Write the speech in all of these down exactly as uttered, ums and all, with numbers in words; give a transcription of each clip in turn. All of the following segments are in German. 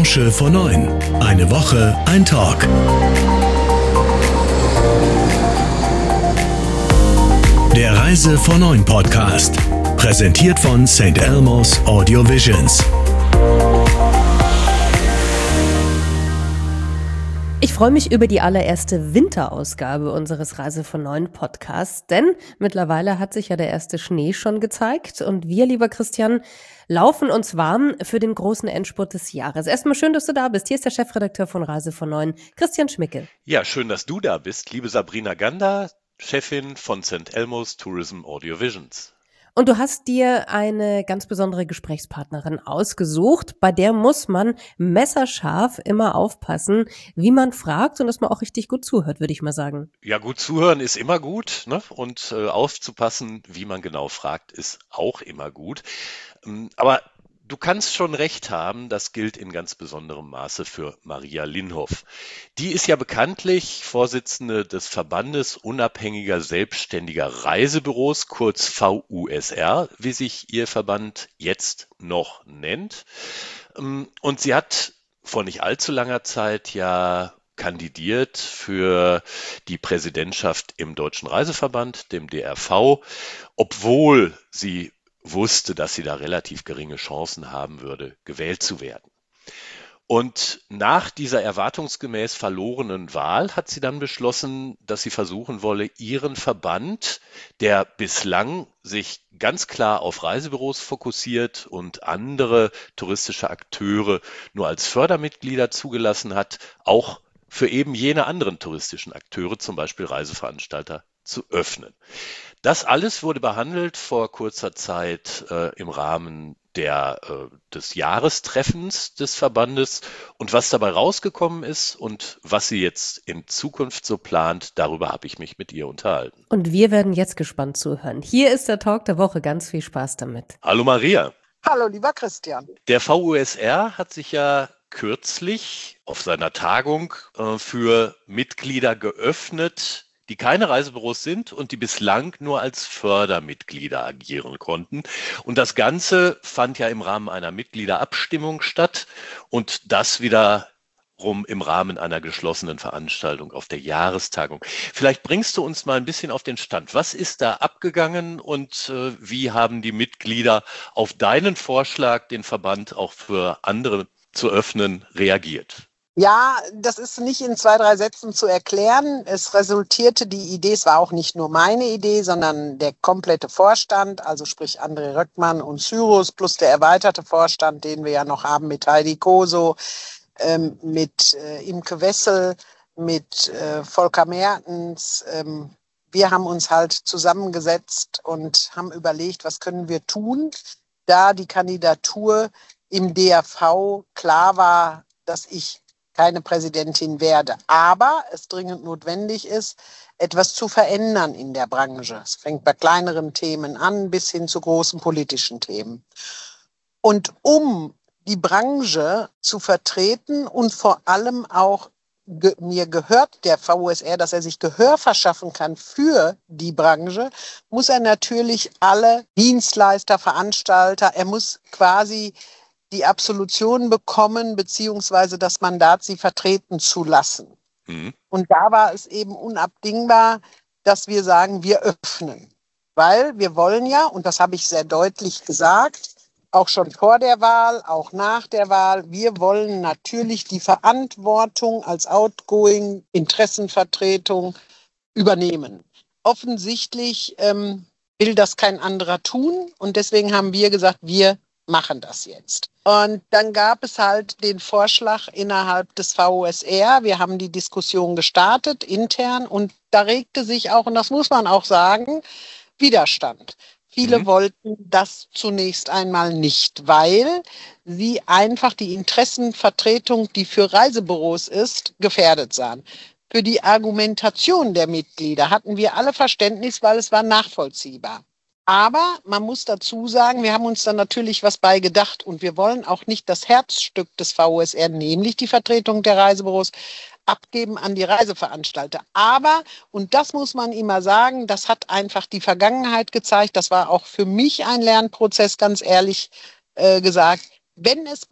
Branche vor neun. Eine Woche, ein Talk. Der Reise vor neun Podcast. Präsentiert von Sankt Elmo's Audio Visions. Ich freue mich über die allererste Winterausgabe unseres Reise von neun Podcasts, denn mittlerweile hat sich ja der erste Schnee schon gezeigt und wir, lieber Christian, laufen uns warm für den großen Endspurt des Jahres. Erstmal schön, dass du da bist. Hier ist der Chefredakteur von Reise von neun, Christian Schmicke. Ja, schön, dass du da bist, liebe Sabrina Gander, Chefin von Sankt Elmo's Tourism Audio Visions. Und du hast dir eine ganz besondere Gesprächspartnerin ausgesucht. Bei der muss man messerscharf immer aufpassen, wie man fragt und dass man auch richtig gut zuhört, würde ich mal sagen. Ja, gut zuhören ist immer gut, ne? Und äh, aufzupassen, wie man genau fragt, ist auch immer gut. Ähm, aber du kannst schon recht haben, das gilt in ganz besonderem Maße für Maria Linhoff. Die ist ja bekanntlich Vorsitzende des Verbandes unabhängiger selbstständiger Reisebüros, kurz V U S R, wie sich ihr Verband jetzt noch nennt. Und sie hat vor nicht allzu langer Zeit ja kandidiert für die Präsidentschaft im Deutschen Reiseverband, dem D R V, obwohl sie wusste, dass sie da relativ geringe Chancen haben würde, gewählt zu werden. Und nach dieser erwartungsgemäß verlorenen Wahl hat sie dann beschlossen, dass sie versuchen wolle, ihren Verband, der bislang sich ganz klar auf Reisebüros fokussiert und andere touristische Akteure nur als Fördermitglieder zugelassen hat, auch für eben jene anderen touristischen Akteure, zum Beispiel Reiseveranstalter, zu öffnen. Das alles wurde behandelt vor kurzer Zeit äh, im Rahmen der, äh, des Jahrestreffens des Verbandes. Und was dabei rausgekommen ist und was sie jetzt in Zukunft so plant, darüber habe ich mich mit ihr unterhalten. Und wir werden jetzt gespannt zuhören. Hier ist der Talk der Woche. Ganz viel Spaß damit. Hallo Maria. Hallo lieber Christian. Der V U S R hat sich ja kürzlich auf seiner Tagung äh, für Mitglieder geöffnet, die keine Reisebüros sind und die bislang nur als Fördermitglieder agieren konnten. Und das Ganze fand ja im Rahmen einer Mitgliederabstimmung statt und das wiederum im Rahmen einer geschlossenen Veranstaltung auf der Jahrestagung. Vielleicht bringst du uns mal ein bisschen auf den Stand. Was ist da abgegangen und äh, wie haben die Mitglieder auf deinen Vorschlag, den Verband auch für andere zu öffnen, reagiert? Ja, das ist nicht in zwei, drei Sätzen zu erklären. Es resultierte die Idee, es war auch nicht nur meine Idee, sondern der komplette Vorstand, also sprich André Röckmann und Cyrus plus der erweiterte Vorstand, den wir ja noch haben mit Heidi Koso, ähm, mit äh, Imke Wessel, mit äh, Volker Mertens. Ähm, wir haben uns halt zusammengesetzt und haben überlegt, was können wir tun, da die Kandidatur im D R V klar war, dass ich keine Präsidentin werde, aber es dringend notwendig ist, etwas zu verändern in der Branche. Es fängt bei kleineren Themen an bis hin zu großen politischen Themen. Und um die Branche zu vertreten und vor allem auch, ge- mir gehört der V U S R, dass er sich Gehör verschaffen kann für die Branche, muss er natürlich alle Dienstleister, Veranstalter, er muss quasi die Absolution bekommen, beziehungsweise das Mandat, sie vertreten zu lassen. Mhm. Und da war es eben unabdingbar, dass wir sagen, wir öffnen. Weil wir wollen ja, und das habe ich sehr deutlich gesagt, auch schon vor der Wahl, auch nach der Wahl, wir wollen natürlich die Verantwortung als outgoing Interessenvertretung übernehmen. Offensichtlich ähm, will das kein anderer tun und deswegen haben wir gesagt, wir machen das jetzt. Und dann gab es halt den Vorschlag innerhalb des V U S R. Wir haben die Diskussion gestartet, intern, und da regte sich auch, und das muss man auch sagen, Widerstand. Viele mhm. wollten das zunächst einmal nicht, weil sie einfach die Interessenvertretung, die für Reisebüros ist, gefährdet sahen. Für die Argumentation der Mitglieder hatten wir alle Verständnis, weil es war nachvollziehbar. Aber man muss dazu sagen, wir haben uns dann natürlich was bei gedacht und wir wollen auch nicht das Herzstück des V U S R, nämlich die Vertretung der Reisebüros, abgeben an die Reiseveranstalter. Aber, und das muss man immer sagen, das hat einfach die Vergangenheit gezeigt, das war auch für mich ein Lernprozess, ganz ehrlich äh, gesagt, Wenn es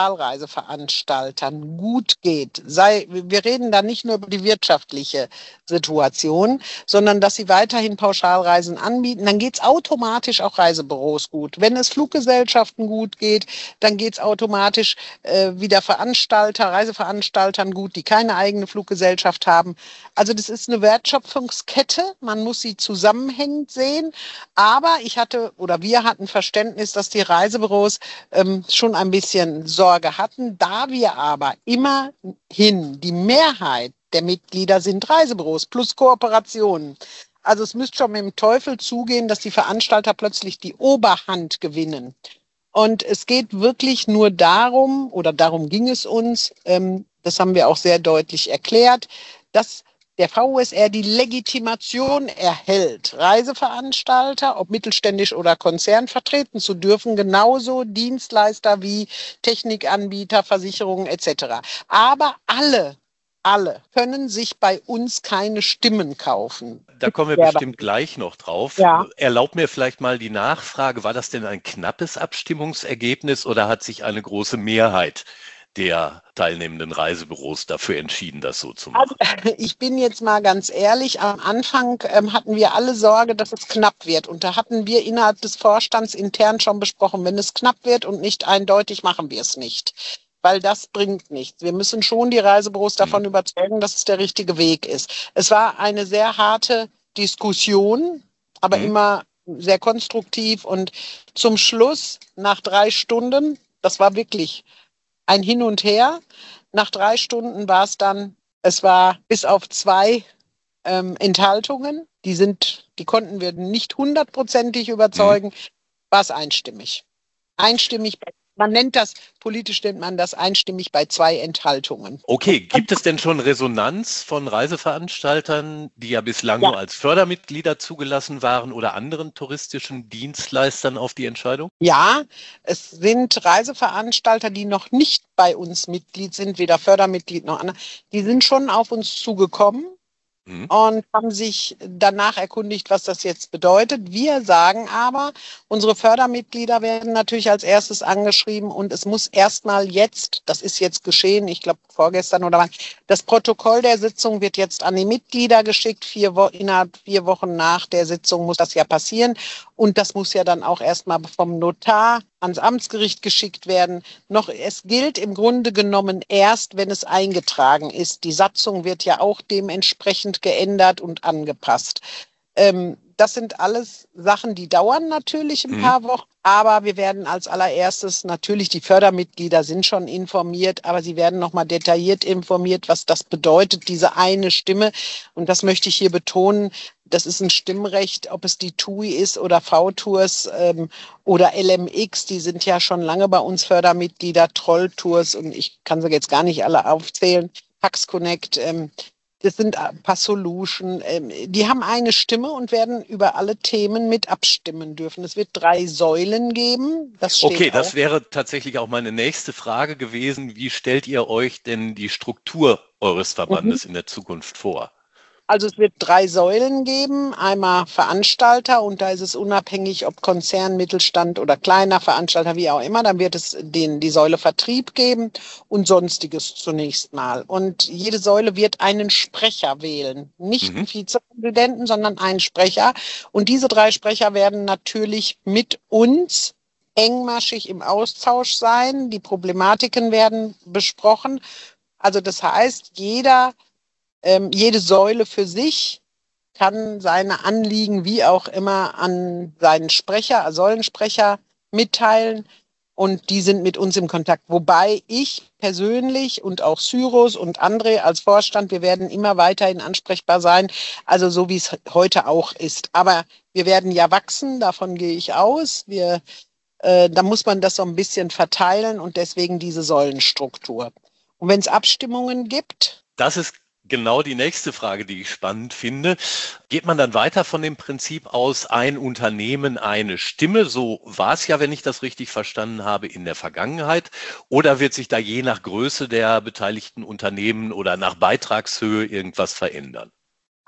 Pauschalreiseveranstaltern gut geht, sei, wir reden da nicht nur über die wirtschaftliche Situation, sondern dass sie weiterhin Pauschalreisen anbieten, dann geht es automatisch auch Reisebüros gut. Wenn es Fluggesellschaften gut geht, dann geht es automatisch äh, wieder Veranstalter, Reiseveranstaltern gut, die keine eigene Fluggesellschaft haben. Also das ist eine Wertschöpfungskette, man muss sie zusammenhängend sehen, aber ich hatte oder wir hatten Verständnis, dass die Reisebüros ähm, schon ein bisschen Sorge hatten. Da wir aber immerhin die Mehrheit der Mitglieder sind Reisebüros plus Kooperationen. Also es müsste schon mit dem Teufel zugehen, dass die Veranstalter plötzlich die Oberhand gewinnen. Und es geht wirklich nur darum, oder darum ging es uns, ähm, das haben wir auch sehr deutlich erklärt, dass der V U S R die Legitimation erhält, Reiseveranstalter, ob mittelständisch oder Konzern, vertreten zu dürfen, genauso Dienstleister wie Technikanbieter, Versicherungen et cetera. Aber alle, alle können sich bei uns keine Stimmen kaufen. Da kommen wir bestimmt gleich noch drauf. Ja. Erlaub mir vielleicht mal die Nachfrage, war das denn ein knappes Abstimmungsergebnis oder hat sich eine große Mehrheit der teilnehmenden Reisebüros dafür entschieden, das so zu machen? Also, ich bin jetzt mal ganz ehrlich, am Anfang ähm, hatten wir alle Sorge, dass es knapp wird. Und da hatten wir innerhalb des Vorstands intern schon besprochen, wenn es knapp wird und nicht eindeutig, machen wir es nicht. Weil das bringt nichts. Wir müssen schon die Reisebüros davon mhm. überzeugen, dass es der richtige Weg ist. Es war eine sehr harte Diskussion, aber mhm. immer sehr konstruktiv. Und zum Schluss, nach drei Stunden, das war wirklich ein Hin und Her. Nach drei Stunden war es dann, es war bis auf zwei ähm, Enthaltungen, die sind, die konnten wir nicht hundertprozentig überzeugen, mhm. war es einstimmig. Einstimmig, man nennt das, politisch nennt man das einstimmig bei zwei Enthaltungen. Okay, gibt es denn schon Resonanz von Reiseveranstaltern, die ja bislang ja. nur als Fördermitglieder zugelassen waren oder anderen touristischen Dienstleistern auf die Entscheidung? Ja, es sind Reiseveranstalter, die noch nicht bei uns Mitglied sind, weder Fördermitglied noch andere, die sind schon auf uns zugekommen. Mhm. Und haben sich danach erkundigt, was das jetzt bedeutet. Wir sagen aber, unsere Fördermitglieder werden natürlich als erstes angeschrieben und es muss erstmal jetzt, das ist jetzt geschehen, ich glaube vorgestern oder wann, das Protokoll der Sitzung wird jetzt an die Mitglieder geschickt. Vier Wo- innerhalb vier Wochen nach der Sitzung muss das ja passieren. Und das muss ja dann auch erstmal vom Notar ans Amtsgericht geschickt werden. Noch, es gilt im Grunde genommen erst, wenn es eingetragen ist. Die Satzung wird ja auch dementsprechend geändert und angepasst. Ähm, das sind alles Sachen, die dauern natürlich ein mhm. paar Wochen. Aber wir werden als allererstes, natürlich die Fördermitglieder sind schon informiert, aber sie werden nochmal detailliert informiert, was das bedeutet, diese eine Stimme. Und das möchte ich hier betonen. Das ist ein Stimmrecht, ob es die T U I ist oder V-Tours ähm, oder L M X. Die sind ja schon lange bei uns Fördermitglieder, Troll-Tours und ich kann sie jetzt gar nicht alle aufzählen. Pax Connect, ähm, das sind Passolution. Ähm, die haben eine Stimme und werden über alle Themen mit abstimmen dürfen. Es wird drei Säulen geben. Das steht okay, auch. Das wäre tatsächlich auch meine nächste Frage gewesen. Wie stellt ihr euch denn die Struktur eures Verbandes mhm. in der Zukunft vor? Also es wird drei Säulen geben, einmal Veranstalter und da ist es unabhängig, ob Konzern, Mittelstand oder kleiner Veranstalter, wie auch immer, dann wird es den, die Säule Vertrieb geben und Sonstiges zunächst mal. Und jede Säule wird einen Sprecher wählen, nicht mhm. einen Vizepräsidenten, sondern einen Sprecher. Und diese drei Sprecher werden natürlich mit uns engmaschig im Austausch sein. Die Problematiken werden besprochen. Also das heißt, jeder Ähm, jede Säule für sich kann seine Anliegen wie auch immer an seinen Sprecher, Säulensprecher mitteilen und die sind mit uns im Kontakt. Wobei ich persönlich und auch Cyrus und André als Vorstand, wir werden immer weiterhin ansprechbar sein, also so wie es heute auch ist. Aber wir werden ja wachsen, davon gehe ich aus. Wir, äh, da muss man das so ein bisschen verteilen und deswegen diese Säulenstruktur. Und wenn es Abstimmungen gibt? Das ist genau die nächste Frage, die ich spannend finde. Geht man dann weiter von dem Prinzip aus, ein Unternehmen, eine Stimme? So war es ja, wenn ich das richtig verstanden habe, in der Vergangenheit. Oder wird sich da je nach Größe der beteiligten Unternehmen oder nach Beitragshöhe irgendwas verändern?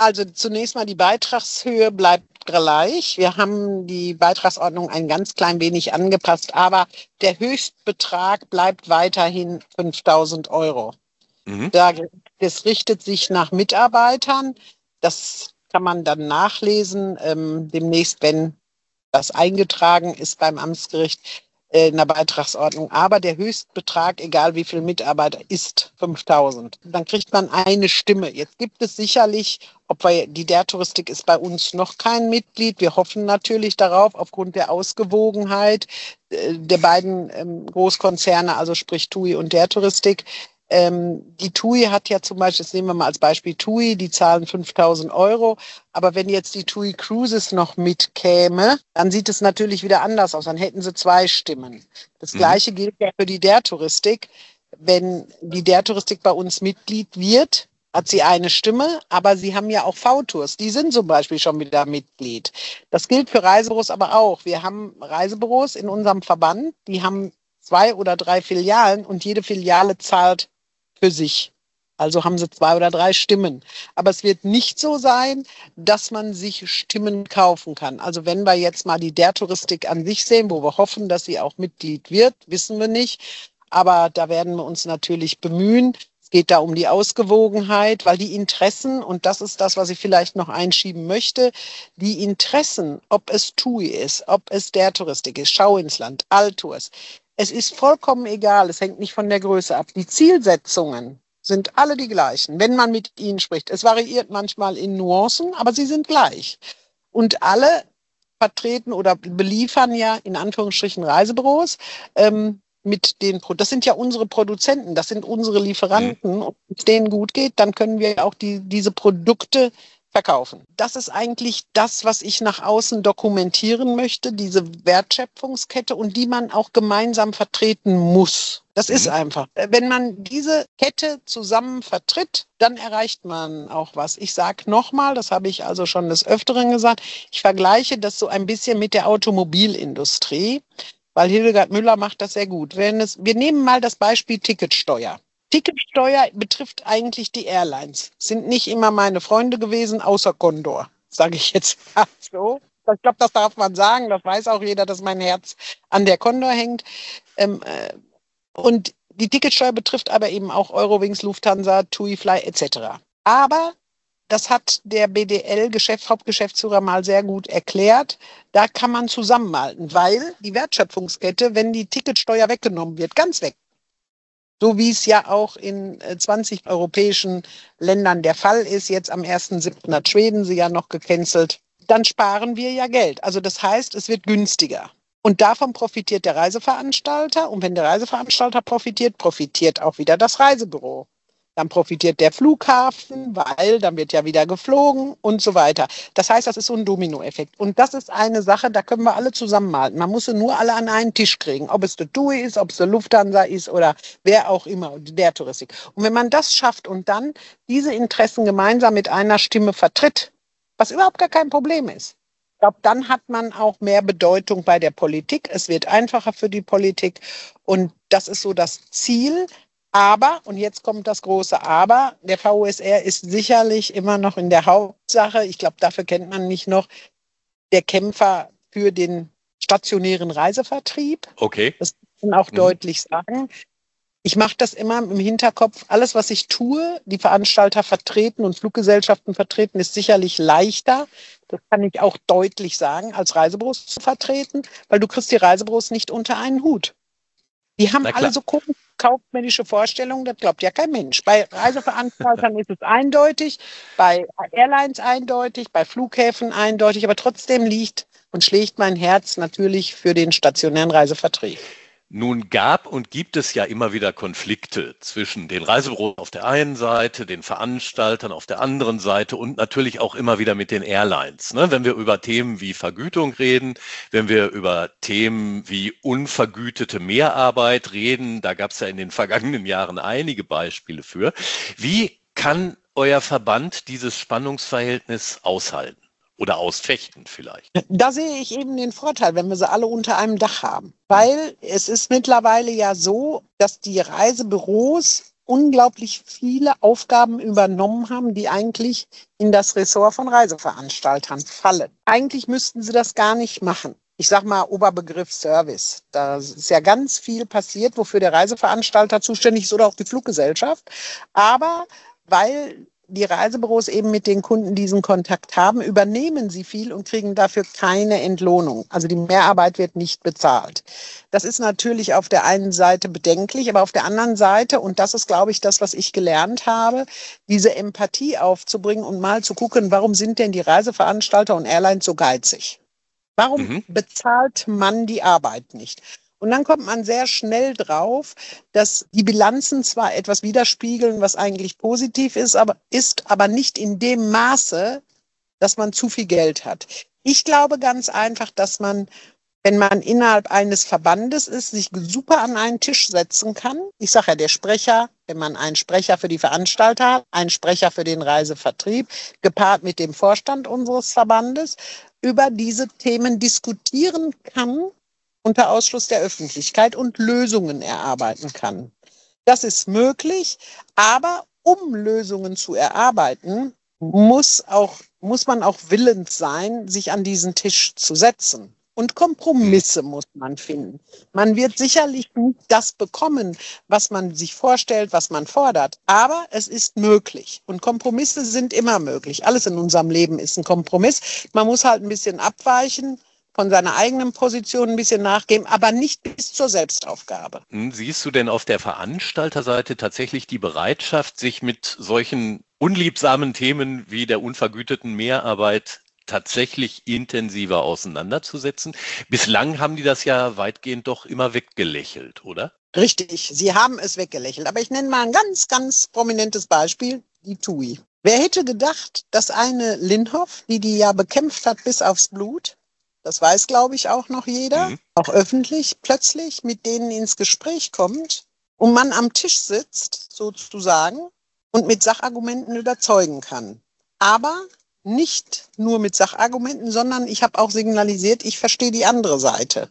Also zunächst mal die Beitragshöhe bleibt gleich. Wir haben die Beitragsordnung ein ganz klein wenig angepasst, aber der Höchstbetrag bleibt weiterhin fünftausend Euro. Mhm. Da, das richtet sich nach Mitarbeitern. Das kann man dann nachlesen, ähm, demnächst, wenn das eingetragen ist beim Amtsgericht äh, in der Beitragsordnung. Aber der Höchstbetrag, egal wie viele Mitarbeiter, ist fünftausend. Dann kriegt man eine Stimme. Jetzt gibt es sicherlich, ob wir, die der Touristik ist bei uns noch kein Mitglied. Wir hoffen natürlich darauf, aufgrund der Ausgewogenheit äh, der beiden ähm, Großkonzerne, also sprich T U I und der Touristik. Ähm, die T U I hat ja zum Beispiel, das nehmen wir mal als Beispiel T U I, die zahlen fünftausend Euro. Aber wenn jetzt die T U I Cruises noch mitkäme, dann sieht es natürlich wieder anders aus. Dann hätten sie zwei Stimmen. Das mhm. Gleiche gilt ja für die der Touristik. Wenn die der Touristik bei uns Mitglied wird, hat sie eine Stimme, aber sie haben ja auch V-Tours. Die sind zum Beispiel schon wieder Mitglied. Das gilt für Reisebüros aber auch. Wir haben Reisebüros in unserem Verband, die haben zwei oder drei Filialen und jede Filiale zahlt für sich. Also haben sie zwei oder drei Stimmen. Aber es wird nicht so sein, dass man sich Stimmen kaufen kann. Also wenn wir jetzt mal die der Touristik an sich sehen, wo wir hoffen, dass sie auch Mitglied wird, wissen wir nicht. Aber da werden wir uns natürlich bemühen. Es geht da um die Ausgewogenheit, weil die Interessen, und das ist das, was ich vielleicht noch einschieben möchte, die Interessen, ob es T U I ist, ob es der Touristik ist, Schau ins Land, Alltours, es ist vollkommen egal, es hängt nicht von der Größe ab. Die Zielsetzungen sind alle die gleichen, wenn man mit ihnen spricht. Es variiert manchmal in Nuancen, aber sie sind gleich. Und alle vertreten oder beliefern ja in Anführungsstrichen Reisebüros ähm, mit den, Pro- das sind ja unsere Produzenten, das sind unsere Lieferanten. Und wenn es denen gut geht, dann können wir auch die, diese Produkte verkaufen. Das ist eigentlich das, was ich nach außen dokumentieren möchte, diese Wertschöpfungskette, und die man auch gemeinsam vertreten muss. Das mhm. ist einfach. Wenn man diese Kette zusammen vertritt, dann erreicht man auch was. Ich sage nochmal, das habe ich also schon des Öfteren gesagt, ich vergleiche das so ein bisschen mit der Automobilindustrie, weil Hildegard Müller macht das sehr gut. Wenn es, wir nehmen mal das Beispiel Ticketsteuer. Ticketsteuer betrifft eigentlich die Airlines. Sind nicht immer meine Freunde gewesen, außer Condor, sage ich jetzt mal so. Ich glaube, das darf man sagen. Das weiß auch jeder, dass mein Herz an der Condor hängt. Ähm, äh, und die Ticketsteuer betrifft aber eben auch Eurowings, Lufthansa, TUI, Fly et cetera. Aber das hat der B D L-Geschäft, Hauptgeschäftsführer mal sehr gut erklärt. Da kann man zusammenhalten, weil die Wertschöpfungskette, wenn die Ticketsteuer weggenommen wird, ganz weg, so wie es ja auch in zwanzig europäischen Ländern der Fall ist. Jetzt am ersten siebten hat Schweden sie ja noch gecancelt. Dann sparen wir ja Geld. Also das heißt, es wird günstiger. Und davon profitiert der Reiseveranstalter. Und wenn der Reiseveranstalter profitiert, profitiert auch wieder das Reisebüro. Dann profitiert der Flughafen, weil dann wird ja wieder geflogen und so weiter. Das heißt, das ist so ein Dominoeffekt. Und das ist eine Sache, da können wir alle zusammenhalten. Man muss sie nur alle an einen Tisch kriegen. Ob es der T U I ist, ob es der Lufthansa ist oder wer auch immer, der Touristik. Und wenn man das schafft und dann diese Interessen gemeinsam mit einer Stimme vertritt, was überhaupt gar kein Problem ist, ich glaube, dann hat man auch mehr Bedeutung bei der Politik. Es wird einfacher für die Politik. Und das ist so das Ziel. Aber, und jetzt kommt das große Aber, der V U S R ist sicherlich immer noch in der Hauptsache, ich glaube, dafür kennt man mich noch, der Kämpfer für den stationären Reisevertrieb. Okay. Das kann man auch mhm. deutlich sagen. Ich mache das immer im Hinterkopf. Alles, was ich tue, die Veranstalter vertreten und Fluggesellschaften vertreten, ist sicherlich leichter. Das kann ich auch deutlich sagen, als Reisebüros zu vertreten, weil du kriegst die Reisebüros nicht unter einen Hut. Die haben alle so komische kaufmännische Vorstellungen, das glaubt ja kein Mensch. Bei Reiseveranstaltern ist es eindeutig, bei Airlines eindeutig, bei Flughäfen eindeutig, aber trotzdem liegt und schlägt mein Herz natürlich für den stationären Reisevertrieb. Nun gab und gibt es ja immer wieder Konflikte zwischen den Reisebüros auf der einen Seite, den Veranstaltern auf der anderen Seite und natürlich auch immer wieder mit den Airlines. Ne? Wenn wir über Themen wie Vergütung reden, wenn wir über Themen wie unvergütete Mehrarbeit reden, da gab es ja in den vergangenen Jahren einige Beispiele für. Wie kann euer Verband dieses Spannungsverhältnis aushalten? Oder ausfechten vielleicht. Da sehe ich eben den Vorteil, wenn wir sie alle unter einem Dach haben. Weil es ist mittlerweile ja so, dass die Reisebüros unglaublich viele Aufgaben übernommen haben, die eigentlich in das Ressort von Reiseveranstaltern fallen. Eigentlich müssten sie das gar nicht machen. Ich sag mal Oberbegriff Service. Da ist ja ganz viel passiert, wofür der Reiseveranstalter zuständig ist oder auch die Fluggesellschaft. Aber weil die Reisebüros eben mit den Kunden diesen Kontakt haben, übernehmen sie viel und kriegen dafür keine Entlohnung. Also die Mehrarbeit wird nicht bezahlt. Das ist natürlich auf der einen Seite bedenklich, aber auf der anderen Seite, und das ist, glaube ich, das, was ich gelernt habe, diese Empathie aufzubringen und mal zu gucken, warum sind denn die Reiseveranstalter und Airlines so geizig? Warum Mhm. bezahlt man die Arbeit nicht? Und dann kommt man sehr schnell drauf, dass die Bilanzen zwar etwas widerspiegeln, was eigentlich positiv ist, aber ist aber nicht in dem Maße, dass man zu viel Geld hat. Ich glaube ganz einfach, dass man, wenn man innerhalb eines Verbandes ist, sich super an einen Tisch setzen kann. Ich sage ja, der Sprecher, wenn man einen Sprecher für die Veranstalter hat, einen Sprecher für den Reisevertrieb, gepaart mit dem Vorstand unseres Verbandes, über diese Themen diskutieren kann, unter Ausschluss der Öffentlichkeit und Lösungen erarbeiten kann. Das ist möglich, aber um Lösungen zu erarbeiten, muss auch, muss man auch willens sein, sich an diesen Tisch zu setzen. Und Kompromisse muss man finden. Man wird sicherlich nicht das bekommen, was man sich vorstellt, was man fordert. Aber es ist möglich. Und Kompromisse sind immer möglich. Alles in unserem Leben ist ein Kompromiss. Man muss halt ein bisschen abweichen, von seiner eigenen Position ein bisschen nachgeben, aber nicht bis zur Selbstaufgabe. Hm, Siehst du denn auf der Veranstalterseite tatsächlich die Bereitschaft, sich mit solchen unliebsamen Themen wie der unvergüteten Mehrarbeit tatsächlich intensiver auseinanderzusetzen? Bislang haben die das ja weitgehend doch immer weggelächelt, oder? Richtig, Sie haben es weggelächelt. Aber ich nenne mal ein ganz, ganz prominentes Beispiel, die T U I. Wer hätte gedacht, dass eine Linhoff, die die ja bekämpft hat bis aufs Blut, das weiß, glaube ich, auch noch jeder, Mhm. auch öffentlich, plötzlich mit denen ins Gespräch kommt und man am Tisch sitzt, sozusagen, und mit Sachargumenten überzeugen kann. Aber nicht nur mit Sachargumenten, sondern ich habe auch signalisiert, ich verstehe die andere Seite.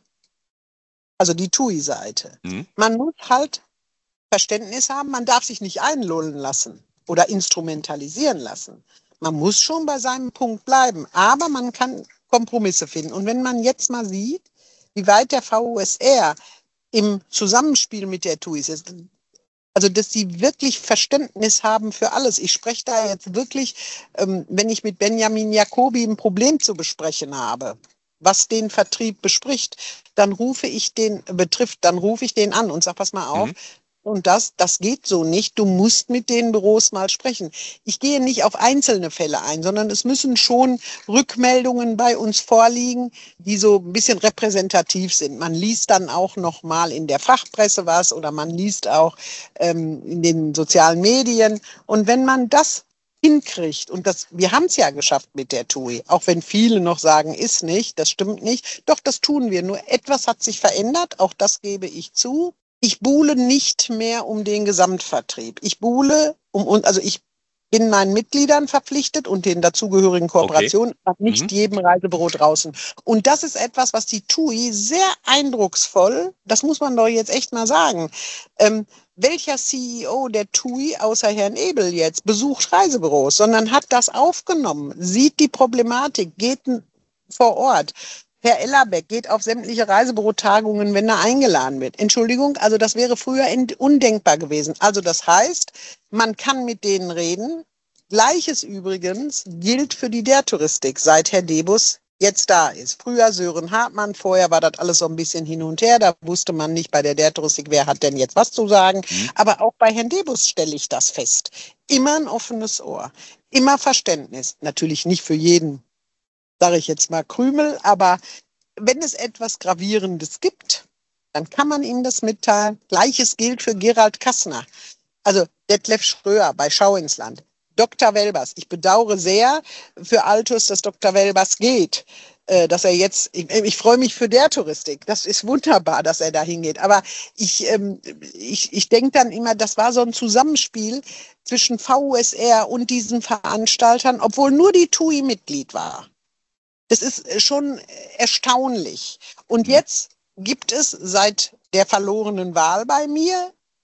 Also die T U I-Seite. Mhm. Man muss halt Verständnis haben, man darf sich nicht einlullen lassen oder instrumentalisieren lassen. Man muss schon bei seinem Punkt bleiben, aber man kann Kompromisse finden. Und wenn man jetzt mal sieht, wie weit der V U S R im Zusammenspiel mit der T U I ist, also dass sie wirklich Verständnis haben für alles. Ich spreche da jetzt wirklich, ähm, wenn ich mit Benjamin Jacobi ein Problem zu besprechen habe, was den Vertrieb bespricht, dann rufe ich den, betrifft, dann rufe ich den an und sage, pass mal auf, Mhm. und das, das geht so nicht. Du musst mit den Büros mal sprechen. Ich gehe nicht auf einzelne Fälle ein, sondern es müssen schon Rückmeldungen bei uns vorliegen, die so ein bisschen repräsentativ sind. Man liest dann auch noch mal in der Fachpresse was oder man liest auch ähm, in den sozialen Medien. Und wenn man das hinkriegt, und das, wir haben es ja geschafft mit der T U I, auch wenn viele noch sagen, ist nicht, das stimmt nicht. Doch, das tun wir. Nur etwas hat sich verändert, auch das gebe ich zu. Ich buhle nicht mehr um den Gesamtvertrieb. Ich buhle um, also ich bin meinen Mitgliedern verpflichtet und den dazugehörigen Kooperationen, aber nicht Mhm. jedem Reisebüro draußen. Und das ist etwas, was die T U I sehr eindrucksvoll, das muss man doch jetzt echt mal sagen, ähm, welcher C E O der T U I, außer Herrn Ebel jetzt, besucht Reisebüros, sondern hat das aufgenommen, sieht die Problematik, geht vor Ort. Herr Ellerbeck geht auf sämtliche Reisebürotagungen, wenn er eingeladen wird. Entschuldigung, also das wäre früher undenkbar gewesen. Also das heißt, man kann mit denen reden. Gleiches übrigens gilt für die D E R-Touristik, seit Herr Debus jetzt da ist. Früher Sören Hartmann, vorher war das alles so ein bisschen hin und her. Da wusste man nicht bei der D E R-Touristik, wer hat denn jetzt was zu sagen. Mhm. Aber auch bei Herrn Debus stelle ich das fest. Immer ein offenes Ohr, immer Verständnis. Natürlich nicht für jeden, sage ich jetzt mal, Krümel, aber wenn es etwas Gravierendes gibt, dann kann man ihm das mitteilen. Gleiches gilt für Gerald Kassner, also Detlef Schröer bei Schau ins Land. Doktor Welbers, ich bedauere sehr für Altus, dass Doktor Welbers geht, äh, dass er jetzt, ich, ich freue mich für der Touristik, das ist wunderbar, dass er da hingeht, aber ich, ähm, ich, ich denke dann immer, das war so ein Zusammenspiel zwischen V U S R und diesen Veranstaltern, obwohl nur die T U I Mitglied war. Das ist schon erstaunlich. Und jetzt gibt es seit der verlorenen Wahl bei mir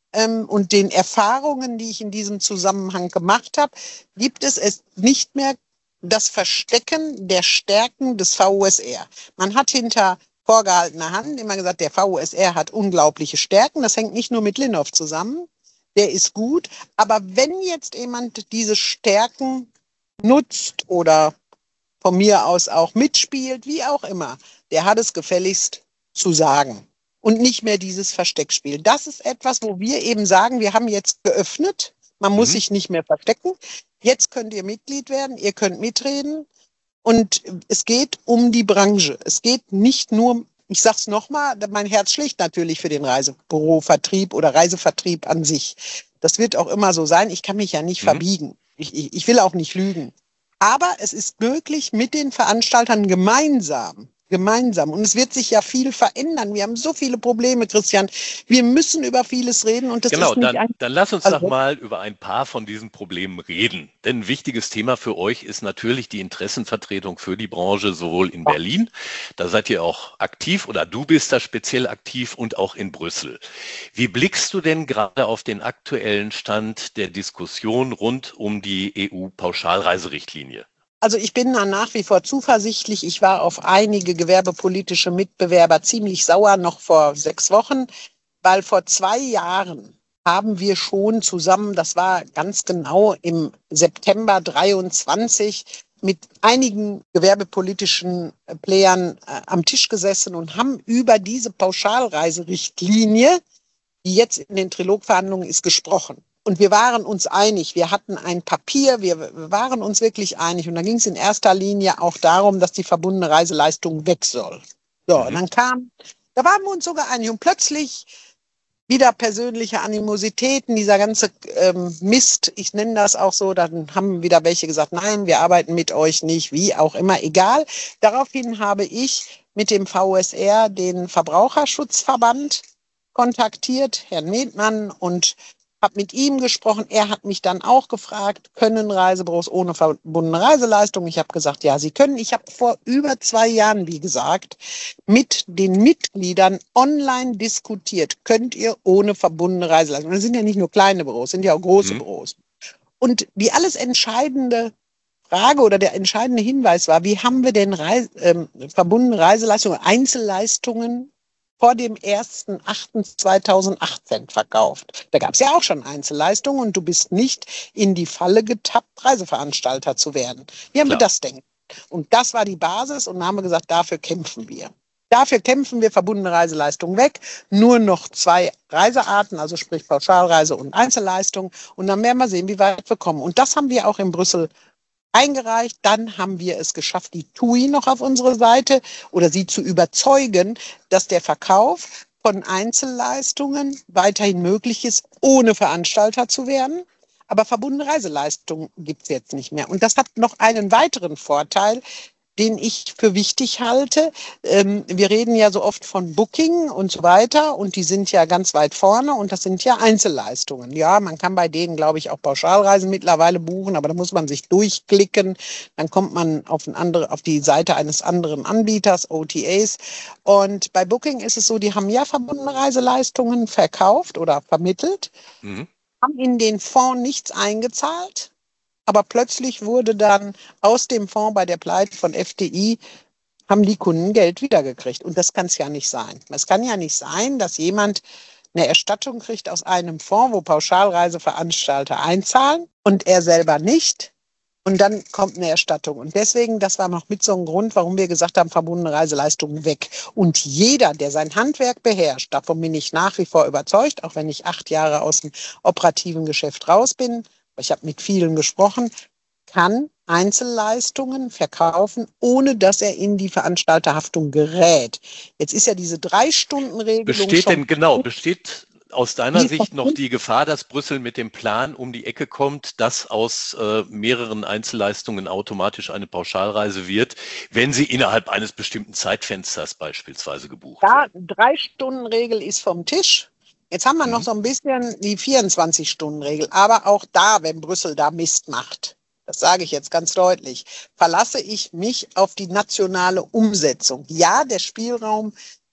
ähm, und den Erfahrungen, die ich in diesem Zusammenhang gemacht habe, gibt es es nicht mehr das Verstecken der Stärken des V U S R. Man hat hinter vorgehaltener Hand immer gesagt, der V U S R hat unglaubliche Stärken. Das hängt nicht nur mit Linhoff zusammen. Der ist gut. Aber wenn jetzt jemand diese Stärken nutzt oder von mir aus auch mitspielt, wie auch immer, der hat es gefälligst zu sagen. Und nicht mehr dieses Versteckspiel. Das ist etwas, wo wir eben sagen, wir haben jetzt geöffnet. Man muss mhm. sich nicht mehr verstecken. Jetzt könnt ihr Mitglied werden, ihr könnt mitreden. Und es geht um die Branche. Es geht nicht nur, ich sage es nochmal, mein Herz schlägt natürlich für den Reisebürovertrieb oder Reisevertrieb an sich. Das wird auch immer so sein. Ich kann mich ja nicht mhm. verbiegen. Ich, ich, ich will auch nicht lügen. Aber es ist möglich, mit den Veranstaltern gemeinsam Gemeinsam. Und es wird sich ja viel verändern. Wir haben so viele Probleme, Christian. Wir müssen über vieles reden. Und das genau, ist nicht dann, ein dann lass uns also, doch mal über ein paar von diesen Problemen reden. Denn ein wichtiges Thema für euch ist natürlich die Interessenvertretung für die Branche, sowohl in Berlin, da seid ihr auch aktiv, oder du bist da speziell aktiv, und auch in Brüssel. Wie blickst du denn gerade auf den aktuellen Stand der Diskussion rund um die E U-Pauschalreiserichtlinie? Also ich bin da nach wie vor zuversichtlich. Ich war auf einige gewerbepolitische Mitbewerber ziemlich sauer noch vor sechs Wochen, weil vor zwei Jahren haben wir schon zusammen, das war ganz genau im September dreiundzwanzig, mit einigen gewerbepolitischen Playern äh, am Tisch gesessen und haben über diese Pauschalreiserichtlinie, die jetzt in den Trilogverhandlungen ist, gesprochen. Und wir waren uns einig, wir hatten ein Papier, wir waren uns wirklich einig. Und da ging es in erster Linie auch darum, dass die verbundene Reiseleistung weg soll. So, und dann kam, da waren wir uns sogar einig. Und plötzlich wieder persönliche Animositäten, dieser ganze ähm, Mist, ich nenne das auch so, dann haben wieder welche gesagt, nein, wir arbeiten mit euch nicht, wie auch immer, egal. Daraufhin habe ich mit dem V U S R den Verbraucherschutzverband kontaktiert, Herrn Medmann, und habe mit ihm gesprochen. Er hat mich dann auch gefragt, können Reisebüros ohne verbundene Reiseleistung? Ich habe gesagt, ja, sie können. Ich habe vor über zwei Jahren, wie gesagt, mit den Mitgliedern online diskutiert. Könnt ihr ohne verbundene Reiseleistung? Das sind ja nicht nur kleine Büros, sind ja auch große mhm. Büros. Und die alles entscheidende Frage oder der entscheidende Hinweis war, wie haben wir denn Reise, ähm, verbundene Reiseleistungen, Einzelleistungen vor dem ersten achten zweitausendachtzehn verkauft. Da gab es ja auch schon Einzelleistungen und du bist nicht in die Falle getappt, Reiseveranstalter zu werden. Wie haben Klar. wir das denn? Und das war die Basis, und dann haben wir gesagt, dafür kämpfen wir. Dafür kämpfen wir, verbundene Reiseleistung weg, nur noch zwei Reisearten, also sprich Pauschalreise und Einzelleistung, und dann werden wir sehen, wie weit wir kommen. Und das haben wir auch in Brüssel eingereicht. Dann haben wir es geschafft, die T U I noch auf unsere Seite oder sie zu überzeugen, dass der Verkauf von Einzelleistungen weiterhin möglich ist, ohne Veranstalter zu werden. Aber verbundene Reiseleistungen gibt es jetzt nicht mehr. Und das hat noch einen weiteren Vorteil, den ich für wichtig halte. Ähm, wir reden ja so oft von Booking und so weiter, und die sind ja ganz weit vorne, und das sind ja Einzelleistungen. Ja, man kann bei denen, glaube ich, auch Pauschalreisen mittlerweile buchen, aber da muss man sich durchklicken. Dann kommt man auf, ein andere, auf die Seite eines anderen Anbieters, O T As. Und bei Booking ist es so, die haben ja verbundene Reiseleistungen verkauft oder vermittelt, mhm. haben in den Fonds nichts eingezahlt. Aber plötzlich wurde dann aus dem Fonds bei der Pleite von F D I, haben die Kunden Geld wiedergekriegt. Und das kann es ja nicht sein. Es kann ja nicht sein, dass jemand eine Erstattung kriegt aus einem Fonds, wo Pauschalreiseveranstalter einzahlen und er selber nicht. Und dann kommt eine Erstattung. Und deswegen, das war noch mit so einem Grund, warum wir gesagt haben, verbundene Reiseleistungen weg. Und jeder, der sein Handwerk beherrscht, davon bin ich nach wie vor überzeugt, auch wenn ich acht Jahre aus dem operativen Geschäft raus bin, ich habe mit vielen gesprochen, kann Einzelleistungen verkaufen, ohne dass er in die Veranstalterhaftung gerät. Jetzt ist ja diese Drei-Stunden-Regelung Besteht schon... denn, genau, besteht aus deiner Sicht noch die Gefahr, dass Brüssel mit dem Plan um die Ecke kommt, dass aus äh, mehreren Einzelleistungen automatisch eine Pauschalreise wird, wenn sie innerhalb eines bestimmten Zeitfensters beispielsweise gebucht ja, wird? Drei-Stunden-Regel ist vom Tisch. Jetzt haben wir noch so ein bisschen die vierundzwanzig-Stunden-Regel. Aber auch da, wenn Brüssel da Mist macht, das sage ich jetzt ganz deutlich, verlasse ich mich auf die nationale Umsetzung. Ja, der Spielraum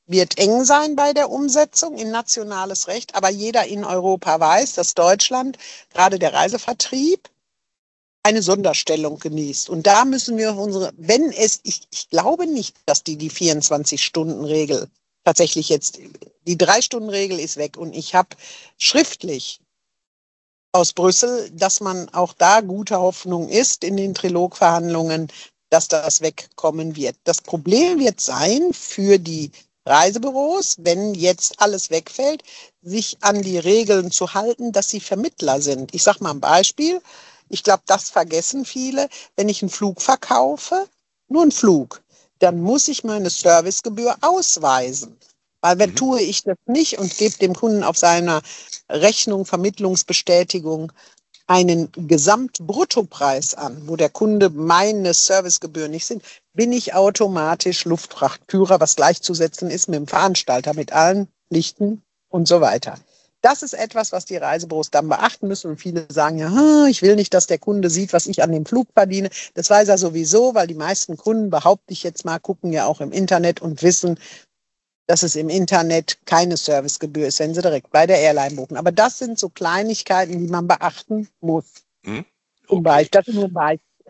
wird eng sein bei der Umsetzung in nationales Recht, aber jeder in Europa weiß, dass Deutschland, gerade der Reisevertrieb, eine Sonderstellung genießt. Und da müssen wir unsere, wenn es, ich, ich glaube nicht, dass die die vierundzwanzig-Stunden-Regel tatsächlich jetzt, die drei-Stunden-Regel ist weg. Und ich habe schriftlich aus Brüssel, dass man auch da guter Hoffnung ist in den Trilogverhandlungen, dass das wegkommen wird. Das Problem wird sein für die Reisebüros, wenn jetzt alles wegfällt, sich an die Regeln zu halten, dass sie Vermittler sind. Ich sage mal ein Beispiel. Ich glaube, das vergessen viele. Wenn ich einen Flug verkaufe, nur einen Flug, dann muss ich meine Servicegebühr ausweisen. Weil wenn mhm. tue ich das nicht und gebe dem Kunden auf seiner Rechnung, Vermittlungsbestätigung einen Gesamtbruttopreis an, wo der Kunde meine Servicegebühren nicht sind, bin ich automatisch Luftfrachtführer, was gleichzusetzen ist mit dem Veranstalter, mit allen Pflichten und so weiter. Das ist etwas, was die Reisebüros dann beachten müssen. Und viele sagen ja, ich will nicht, dass der Kunde sieht, was ich an dem Flug verdiene. Das weiß er sowieso, weil die meisten Kunden, behaupte ich jetzt mal, gucken ja auch im Internet und wissen, dass es im Internet keine Servicegebühr ist, wenn sie direkt bei der Airline buchen. Aber das sind so Kleinigkeiten, die man beachten muss. Hm? Zum Okay. Beispiel, das ist nur ein Beispiel.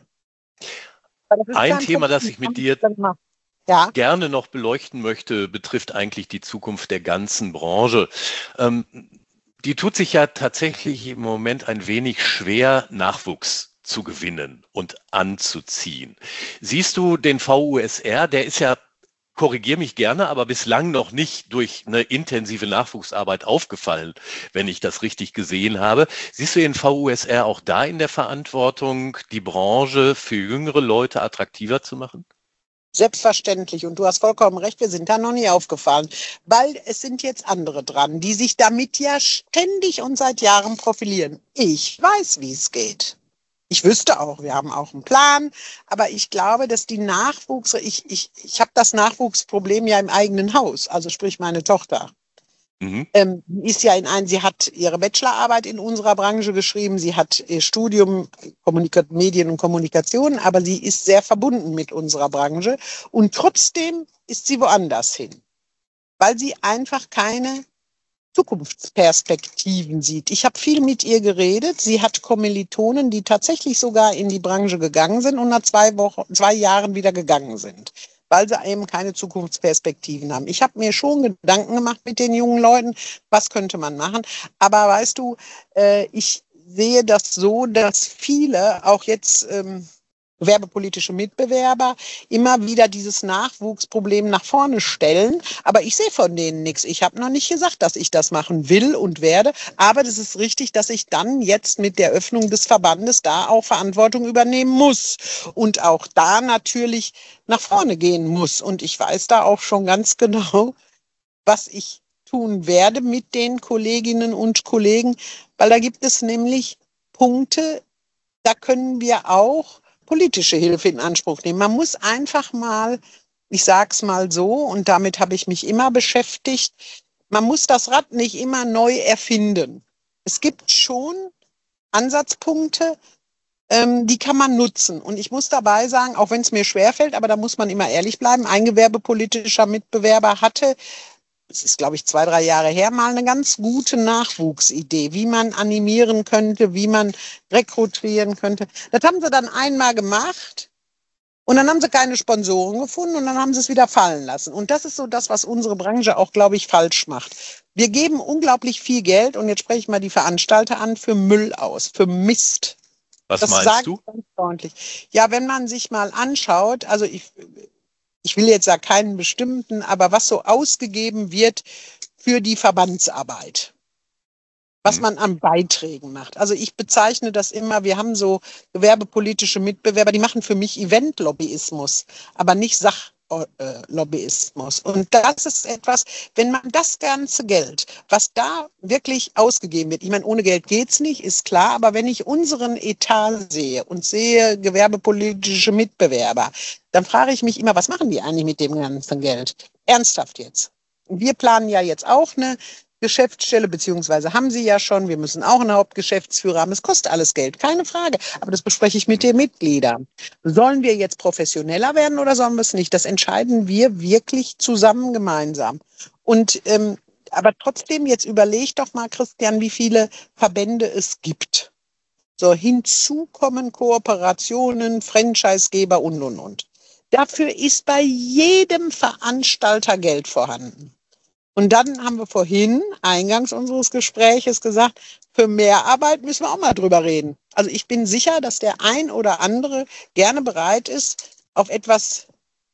Ein Thema, das ich mit dir ja. gerne noch beleuchten möchte, betrifft eigentlich die Zukunft der ganzen Branche. Ähm, die tut sich ja tatsächlich im Moment ein wenig schwer, Nachwuchs zu gewinnen und anzuziehen. Siehst du den V U S R, der ist ja, korrigiere mich gerne, aber bislang noch nicht durch eine intensive Nachwuchsarbeit aufgefallen, wenn ich das richtig gesehen habe. Siehst du den V U S R auch da in der Verantwortung, die Branche für jüngere Leute attraktiver zu machen? Selbstverständlich. Und du hast vollkommen recht, wir sind da noch nie aufgefallen. Weil es sind jetzt andere dran, die sich damit ja ständig und seit Jahren profilieren. Ich weiß, wie es geht. Ich wüsste auch, wir haben auch einen Plan, aber ich glaube, dass die Nachwuchs, ich, ich, ich habe das Nachwuchsproblem ja im eigenen Haus, also sprich meine Tochter. Mhm. Ähm, ist ja in ein, sie hat ihre Bachelorarbeit in unserer Branche geschrieben, sie hat ihr Studium Kommunika- Medien und Kommunikation, aber sie ist sehr verbunden mit unserer Branche und trotzdem ist sie woanders hin, weil sie einfach keine Zukunftsperspektiven sieht. Ich habe viel mit ihr geredet. Sie hat Kommilitonen, die tatsächlich sogar in die Branche gegangen sind und nach zwei Wochen, zwei Jahren wieder gegangen sind, weil sie eben keine Zukunftsperspektiven haben. Ich habe mir schon Gedanken gemacht mit den jungen Leuten, was könnte man machen. Aber weißt du, äh, ich sehe das so, dass viele auch jetzt ähm, gewerbepolitische Mitbewerber immer wieder dieses Nachwuchsproblem nach vorne stellen. Aber ich sehe von denen nichts. Ich habe noch nicht gesagt, dass ich das machen will und werde. Aber das ist richtig, dass ich dann jetzt mit der Öffnung des Verbandes da auch Verantwortung übernehmen muss. Und auch da natürlich nach vorne gehen muss. Und ich weiß da auch schon ganz genau, was ich tun werde mit den Kolleginnen und Kollegen. Weil da gibt es nämlich Punkte, da können wir auch politische Hilfe in Anspruch nehmen. Man muss einfach mal, ich sage es mal so, und damit habe ich mich immer beschäftigt, man muss das Rad nicht immer neu erfinden. Es gibt schon Ansatzpunkte, ähm, die kann man nutzen. Und ich muss dabei sagen, auch wenn es mir schwerfällt, aber da muss man immer ehrlich bleiben, ein gewerbepolitischer Mitbewerber hatte, es ist, glaube ich, zwei, drei Jahre her, mal eine ganz gute Nachwuchsidee, wie man animieren könnte, wie man rekrutieren könnte. Das haben sie dann einmal gemacht und dann haben sie keine Sponsoren gefunden und dann haben sie es wieder fallen lassen. Und das ist so das, was unsere Branche auch, glaube ich, falsch macht. Wir geben unglaublich viel Geld, und jetzt spreche ich mal die Veranstalter an, für Müll aus, für Mist. Was das meinst du? Ganz freundlich. Ja, wenn man sich mal anschaut, also ich... Ich will jetzt ja keinen bestimmten, aber was so ausgegeben wird für die Verbandsarbeit, was man an Beiträgen macht. Also ich bezeichne das immer, wir haben so gewerbepolitische Mitbewerber, die machen für mich Event-Lobbyismus, aber nicht Sachlobbyismus. Und das ist etwas, wenn man das ganze Geld, was da wirklich ausgegeben wird, ich meine, ohne Geld geht's nicht, ist klar, aber wenn ich unseren Etat sehe und sehe gewerbepolitische Mitbewerber, dann frage ich mich immer, was machen die eigentlich mit dem ganzen Geld? Ernsthaft jetzt. Wir planen ja jetzt auch eine Hauptgeschäftsstelle, beziehungsweise haben sie ja schon. Wir müssen auch einen Hauptgeschäftsführer haben. Es kostet alles Geld, keine Frage. Aber das bespreche ich mit den Mitgliedern. Sollen wir jetzt professioneller werden oder sollen wir es nicht? Das entscheiden wir wirklich zusammen gemeinsam. Und ähm, aber trotzdem, jetzt überleg doch mal, Christian, wie viele Verbände es gibt. So, hinzu kommen Kooperationen, Franchisegeber und, und, und. Dafür ist bei jedem Veranstalter Geld vorhanden. Und dann haben wir vorhin, eingangs unseres Gespräches, gesagt, für mehr Arbeit müssen wir auch mal drüber reden. Also ich bin sicher, dass der ein oder andere gerne bereit ist, auf etwas,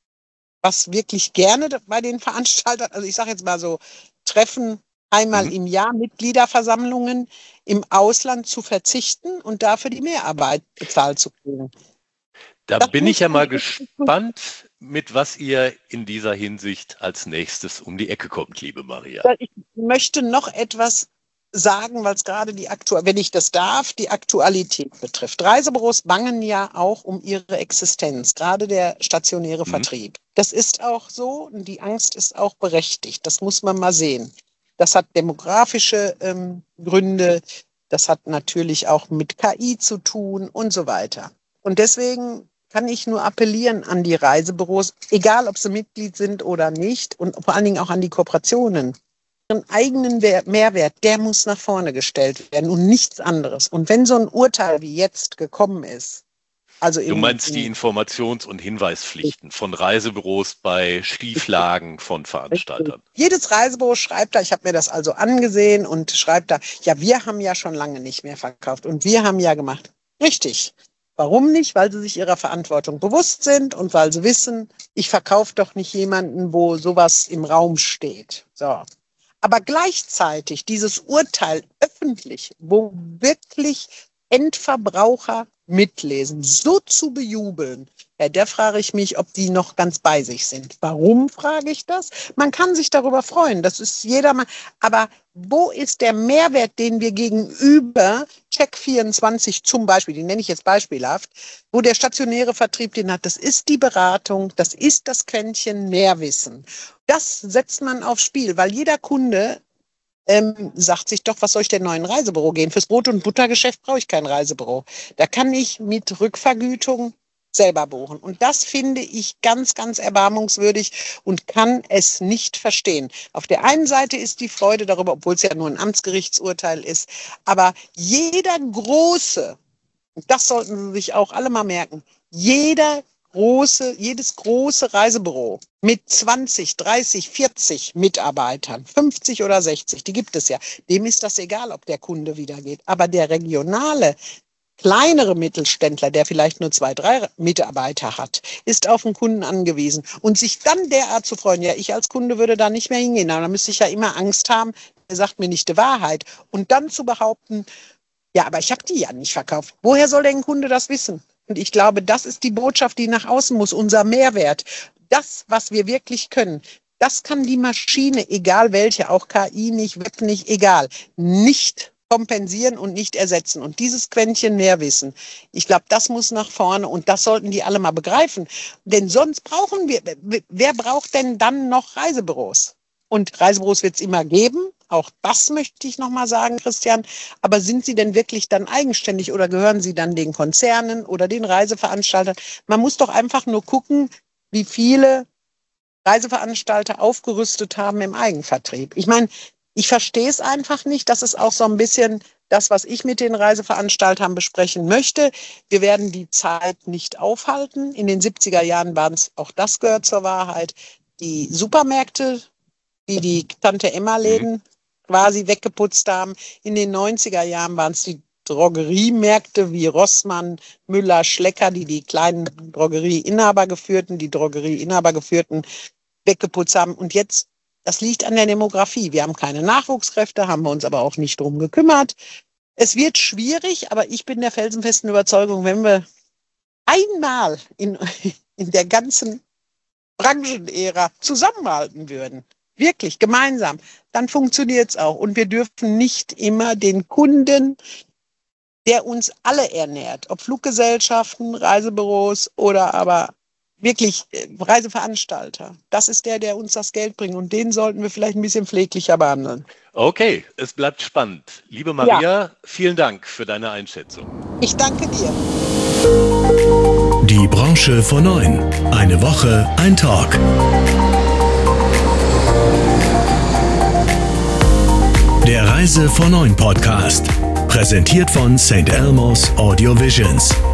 was wirklich gerne bei den Veranstaltern, also ich sage jetzt mal so, Treffen einmal mhm. im Jahr, Mitgliederversammlungen im Ausland zu verzichten und dafür die Mehrarbeit bezahlt zu kriegen. Da Das bin muss ich ja man mal wirklich gespannt, mit was ihr in dieser Hinsicht als nächstes um die Ecke kommt, liebe Maria. Ich möchte noch etwas sagen, weil es gerade die Aktu- wenn ich das darf, die Aktualität betrifft. Reisebüros bangen ja auch um ihre Existenz, gerade der stationäre Mhm. Vertrieb. Das ist auch so und die Angst ist auch berechtigt. Das muss man mal sehen. Das hat demografische ähm, Gründe, das hat natürlich auch mit K I zu tun und so weiter. Und deswegen kann ich nur appellieren an die Reisebüros, egal ob sie Mitglied sind oder nicht und vor allen Dingen auch an die Kooperationen. Ihren eigenen Wer- Mehrwert, der muss nach vorne gestellt werden und nichts anderes. Und wenn so ein Urteil wie jetzt gekommen ist, also Du in, meinst die in Informations- und Hinweispflichten von Reisebüros bei Schieflagen von Veranstaltern. jedes Reisebüro schreibt da, ich habe mir das also angesehen und schreibt da, ja, wir haben ja schon lange nicht mehr verkauft und wir haben ja gemacht. Richtig. Warum nicht? Weil sie sich ihrer Verantwortung bewusst sind und weil sie wissen, ich verkaufe doch nicht jemanden, wo sowas im Raum steht. So. Aber gleichzeitig dieses Urteil öffentlich, wo wirklich Endverbraucher mitlesen, so zu bejubeln, ja, da frage ich mich, ob die noch ganz bei sich sind. Warum frage ich das? Man kann sich darüber freuen, das ist jedermann. Aber wo ist der Mehrwert, den wir gegenüber Check vierundzwanzig zum Beispiel, den nenne ich jetzt beispielhaft, wo der stationäre Vertrieb den hat? Das ist die Beratung, das ist das Quäntchen Mehrwissen. Das setzt man aufs Spiel, weil jeder Kunde ähm, sagt sich doch, was soll ich denn neu in ein Reisebüro gehen? Fürs Brot- und Buttergeschäft brauche ich kein Reisebüro. Da kann ich mit Rückvergütung selber buchen. Und das finde ich ganz, ganz erbarmungswürdig und kann es nicht verstehen. Auf der einen Seite ist die Freude darüber, obwohl es ja nur ein Amtsgerichtsurteil ist, aber jeder große, und das sollten Sie sich auch alle mal merken, jeder große, jedes große Reisebüro mit zwanzig, dreißig, vierzig Mitarbeitern, fünfzig oder sechzig, die gibt es ja, dem ist das egal, ob der Kunde wieder geht. Aber der regionale, kleinere Mittelständler, der vielleicht nur zwei, drei Mitarbeiter hat, ist auf den Kunden angewiesen. Und sich dann derart zu freuen, ja, ich als Kunde würde da nicht mehr hingehen, aber da müsste ich ja immer Angst haben, er sagt mir nicht die Wahrheit. Und dann zu behaupten, ja, aber ich habe die ja nicht verkauft. Woher soll denn ein Kunde das wissen? Und ich glaube, das ist die Botschaft, die nach außen muss, unser Mehrwert. Das, was wir wirklich können, das kann die Maschine, egal welche, auch K I nicht, Web nicht, egal, nicht kompensieren und nicht ersetzen. Und dieses Quäntchen Mehrwissen, ich glaube, das muss nach vorne und das sollten die alle mal begreifen. Denn sonst brauchen wir, wer braucht denn dann noch Reisebüros? Und Reisebüros wird es immer geben. Auch das möchte ich nochmal sagen, Christian. Aber sind sie denn wirklich dann eigenständig oder gehören sie dann den Konzernen oder den Reiseveranstaltern? Man muss doch einfach nur gucken, wie viele Reiseveranstalter aufgerüstet haben im Eigenvertrieb. Ich meine, ich verstehe es einfach nicht. Das ist auch so ein bisschen das, was ich mit den Reiseveranstaltern besprechen möchte. Wir werden die Zeit nicht aufhalten. In den siebziger Jahren waren es, auch das gehört zur Wahrheit, die Supermärkte, die die Tante-Emma-Läden mhm. quasi weggeputzt haben. In den neunziger Jahren waren es die Drogeriemärkte wie Rossmann, Müller, Schlecker, die die kleinen Drogerieinhaber geführten, die Drogerieinhaber geführten, weggeputzt haben. Und jetzt, das liegt an der Demografie. Wir haben keine Nachwuchskräfte, haben wir uns aber auch nicht drum gekümmert. Es wird schwierig, aber ich bin der felsenfesten Überzeugung, wenn wir einmal in, in der ganzen Branchenära zusammenhalten würden, wirklich gemeinsam, dann funktioniert es auch. Und wir dürfen nicht immer den Kunden, der uns alle ernährt, ob Fluggesellschaften, Reisebüros oder aber wirklich Reiseveranstalter. Das ist der, der uns das Geld bringt. Und den sollten wir vielleicht ein bisschen pfleglicher behandeln. Okay, es bleibt spannend. Liebe Maria, ja. vielen Dank für deine Einschätzung. Ich danke dir. Die Branche vor neun. Eine Woche, ein Talk. Der Reise vor neun Podcast. Präsentiert von Sankt Elmo's Audio Visions.